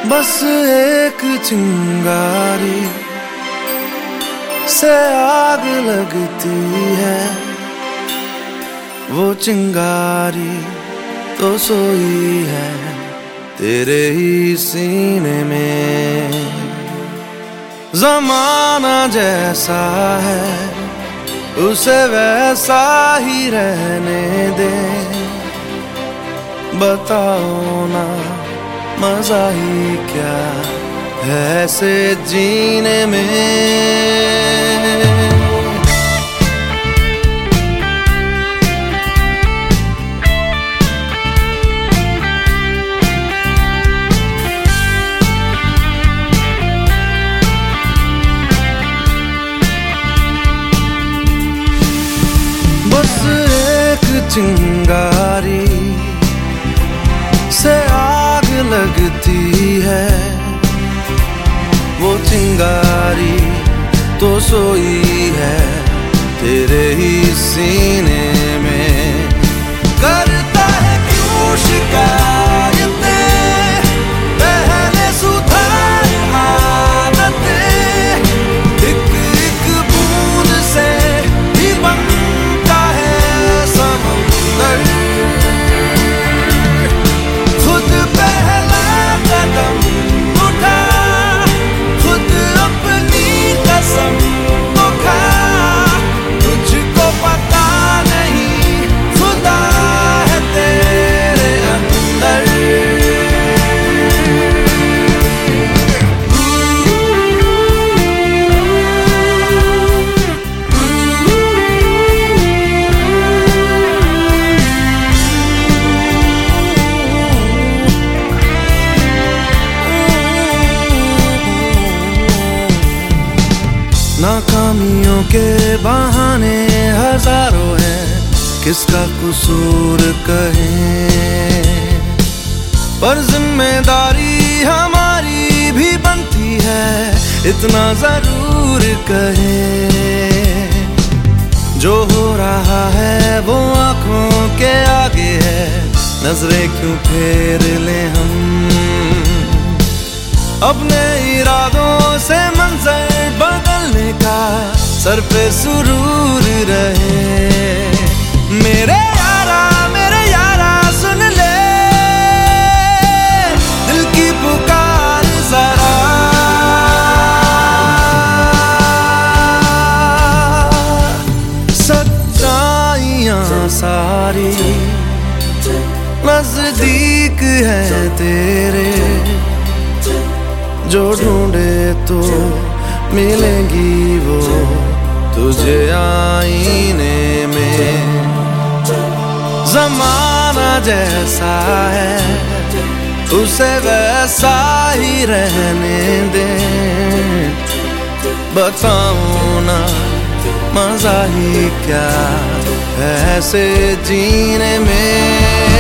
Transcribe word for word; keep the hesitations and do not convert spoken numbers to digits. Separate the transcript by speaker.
Speaker 1: बस एक चिंगारी से आग लगती है, वो चिंगारी तो सोई है तेरे ही सीने में। जमाना जैसा है उसे वैसा ही रहने दे, बताओ ना मजा ही क्या है ऐसे जीने में। बस एक चिंगारी से आग लगती है, वो चिंगारी तो सोई है तेरे ही सीने में। करता है क्यों शिकायतें, पहले सुधार आदतें, एक एक बूंद से ही बनता है समंदर। खुद पहला कदम उठा, खुद अपनी कसम तो खा, तुझको पता नहीं खुदा है तेरे अंदर। नाकामियों के बहाने हजारों हैं, किसका कसूर कहें, पर जिम्मेदारी हमारी भी बनती है, इतना जरूर कहें। जो हो रहा है वो आंखों के आगे है, नजरें क्यों फेर लें हम, अपने इरादों से मंजर बदलने का सर पे सुरूर रहे। मेरे यारा मेरे यारा सुन ले दिल की पुकार जरा, सच्चाइयां सारी नजदीक है तेरे, जो ढूंढे तो मिलेंगी वो तुझे आईने में। जमाना जैसा है उसे वैसा ही रहने दे, बताओ ना मजा ही क्या है ऐसे जीने में।